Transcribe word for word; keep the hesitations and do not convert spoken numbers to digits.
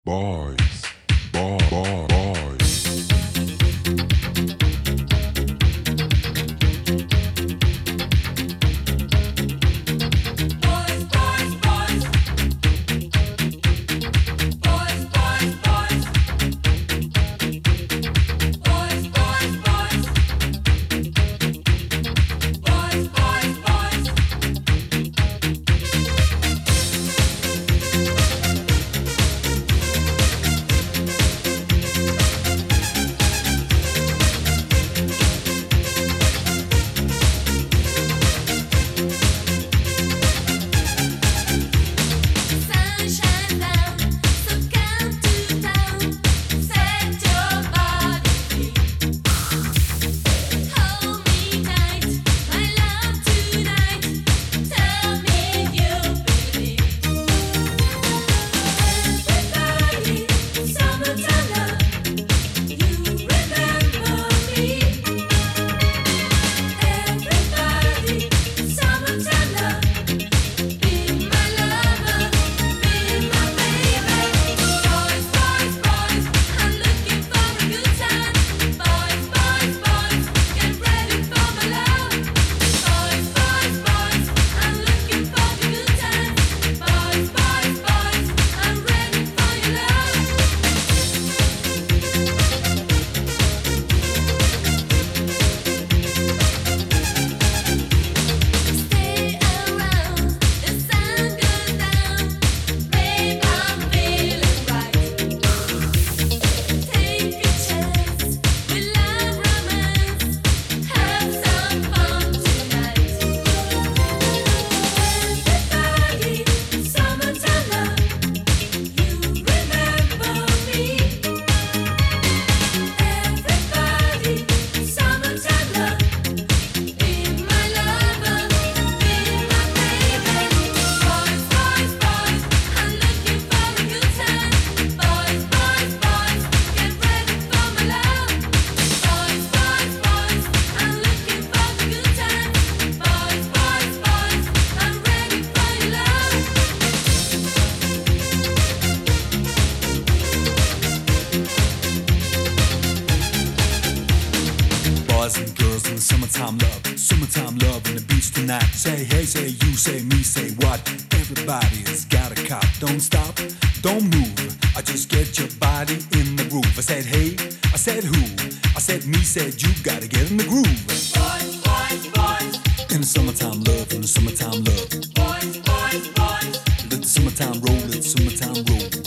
Boys, boy, boy, boys. Boys, boys, boys. Boys, boys, boys. Boys, boys, boys. Boys, boys, boys. Sunshine down, so come to town. Set your body free. Hold me tight, my love tonight. Tell me you believe. Everybody, summertime love. You remember me. Everybody, summertime love. Be my lover, be my baby. Boys, boys, boys, I'm looking for a good time. Boys, boys, boys, get ready for my love. Boys, boys, boys, I'm looking for a good time. Boys, boys, boys, I'm ready for your love. Stay around, the sun goes down. Babe, I'm feeling right. Take a chance, we love romance. Have some fun tonight. Everybody, summertime love. You remember me. Everybody, summertime love. Be my lover, be my baby. Boys, boys, boys, I'm looking for a good time. Boys, boys, boys, get ready for my love. Boys, boys, boys, I'm looking for a good time. Boys, boys, boys, I'm ready for your love. Boys and girls in the summertime love, summertime love in the beach tonight. Say hey, say you, say me, say what? Everybody's got a cop. Don't stop, don't move. I just get your body in the groove. I said hey, I said who? I said me, said you. Gotta get in the groove. Boys, boys, boys, In the summertime love, in the summertime love. boys, boys, boys. Let the summertime roll, let the summertime roll.